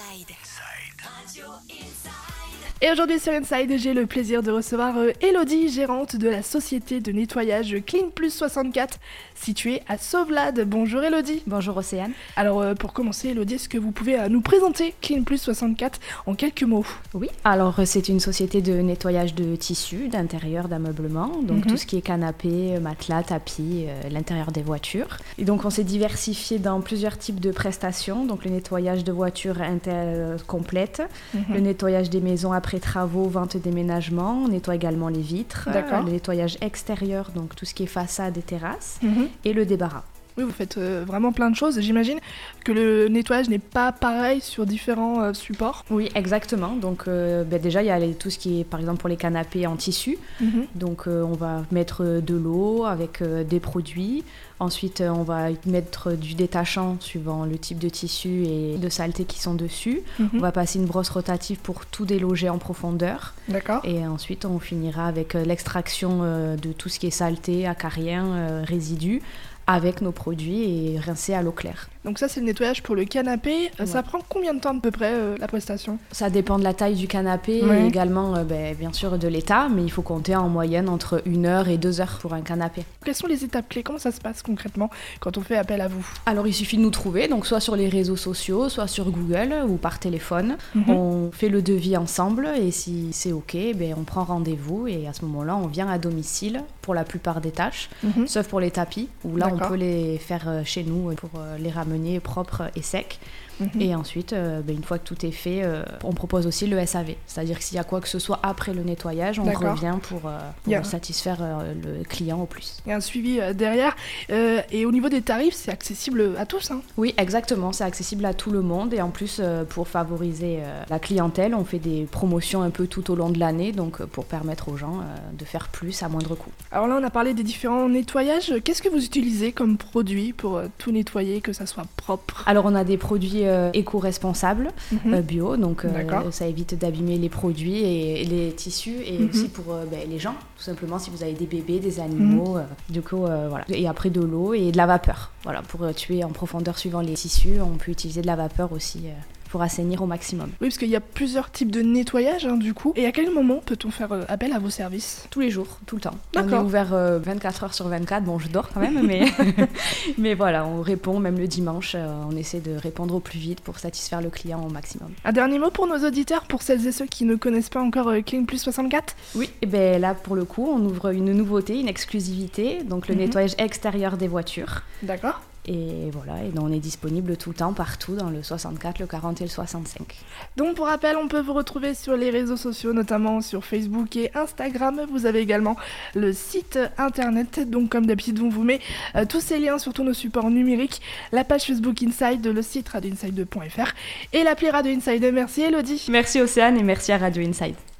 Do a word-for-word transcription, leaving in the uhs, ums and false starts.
Inside. Radio Inside. Et aujourd'hui sur Inside, j'ai le plaisir de recevoir euh, Elodie, gérante de la société de nettoyage Clean Plus soixante-quatre, située à Sauvelade. Bonjour Elodie. Bonjour Océane. Alors euh, pour commencer Elodie, est-ce que vous pouvez euh, nous présenter Clean Plus soixante-quatre en quelques mots? Oui, alors c'est une société de nettoyage de tissus, d'intérieur, d'ameublement, donc mm-hmm. tout ce qui est canapé, matelas, tapis, euh, l'intérieur des voitures. Et donc on s'est diversifié dans plusieurs types de prestations, donc le nettoyage de voitures inter- complètes, mm-hmm. le nettoyage des maisons après travaux, vente et déménagement, on nettoie également les vitres, euh, le nettoyage extérieur, donc tout ce qui est façade et terrasse, mm-hmm. et le débarras. Oui, vous faites euh, vraiment plein de choses. J'imagine que le nettoyage n'est pas pareil sur différents euh, supports. Oui, exactement. Donc euh, ben déjà, il y a les, tout ce qui est, par exemple, pour les canapés en tissu. Mm-hmm. Donc euh, on va mettre de l'eau avec euh, des produits. Ensuite, euh, on va mettre du détachant suivant le type de tissu et de saleté qui sont dessus. Mm-hmm. On va passer une brosse rotative pour tout déloger en profondeur. D'accord. Et ensuite, on finira avec euh, l'extraction euh, de tout ce qui est saleté, acarien, euh, résidus, avec nos produits et rincer à l'eau claire. Donc ça, c'est le nettoyage pour le canapé. Ouais. Ça prend combien de temps à peu près, euh, la prestation ? Ça dépend de la taille du canapé ouais. et également, euh, ben, bien sûr, de l'état, mais il faut compter en moyenne entre une heure et deux heures pour un canapé. Quelles sont les étapes clés ? Comment ça se passe concrètement quand on fait appel à vous ? Alors, il suffit de nous trouver, donc soit sur les réseaux sociaux, soit sur Google ou par téléphone. Mm-hmm. On fait le devis ensemble et si c'est OK, ben, on prend rendez-vous et à ce moment-là, on vient à domicile pour la plupart des tâches, mm-hmm. sauf pour les tapis, où là, D'accord. on peut les faire chez nous pour les ramener propres et secs. Mmh. Et ensuite, euh, ben, une fois que tout est fait, euh, on propose aussi le S A V. C'est-à-dire que s'il y a quoi que ce soit après le nettoyage, on D'accord. revient pour, euh, pour a... satisfaire euh, le client au plus. Il y a un suivi euh, derrière. Euh, et au niveau des tarifs, c'est accessible à tous, hein ? Oui, exactement. C'est accessible à tout le monde. Et en plus, euh, pour favoriser euh, la clientèle, on fait des promotions un peu tout au long de l'année, donc euh, pour permettre aux gens euh, de faire plus à moindre coût. Alors là, on a parlé des différents nettoyages. Qu'est-ce que vous utilisez comme produit pour euh, tout nettoyer, que ça soit propre ? Alors, on a des produits Euh, éco-responsable, mm-hmm. euh, bio, donc euh, ça évite d'abîmer les produits et, et les tissus et mm-hmm. aussi pour euh, ben, les gens, tout simplement si vous avez des bébés, des animaux, mm-hmm. euh, du coup euh, voilà. Et après de l'eau et de la vapeur, voilà, pour euh, tuer en profondeur suivant les tissus, on peut utiliser de la vapeur aussi. Euh, pour assainir au maximum. Oui, parce qu'il y a plusieurs types de nettoyage, hein, du coup. Et à quel moment peut-on faire euh, appel à vos services ? Tous les jours, tout le temps. D'accord. On est ouvert euh, vingt-quatre heures sur vingt-quatre. Bon, je dors quand même, mais... mais voilà, on répond, même le dimanche, euh, on essaie de répondre au plus vite pour satisfaire le client au maximum. Un dernier mot pour nos auditeurs, pour celles et ceux qui ne connaissent pas encore euh, Clean Plus soixante-quatre ? Oui, et ben là, pour le coup, on ouvre une nouveauté, une exclusivité, donc le mm-hmm. nettoyage extérieur des voitures. D'accord. Et voilà, et donc on est disponible tout le temps, partout, dans le soixante-quatre, le quarante et le soixante-cinq. Donc pour rappel, on peut vous retrouver sur les réseaux sociaux, notamment sur Facebook et Instagram. Vous avez également le site internet, donc comme d'habitude, on vous met euh, tous ces liens sur tous nos supports numériques, la page Facebook Inside, le site radio inside deux point f r et l'appli Radio Inside. Merci Elodie. Merci Océane et merci à Radio Inside.